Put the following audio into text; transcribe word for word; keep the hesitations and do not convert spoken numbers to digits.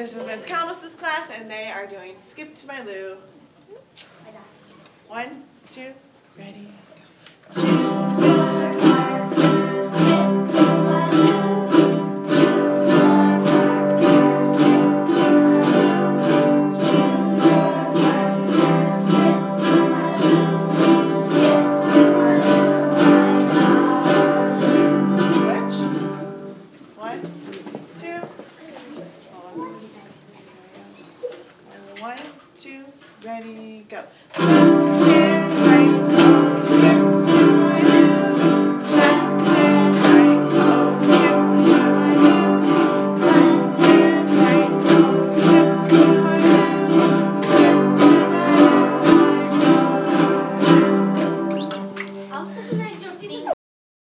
This is Miz Kalmus's class, and they are doing Skip to My Lou. One, two, ready, go. Choose a partner, skip to my Lou. Choose a partner, skip to my Lou. Choose a partner, skip to my Lou. Skip to my Lou, I got. Switch. One, two. Hold on. One, two, ready, go.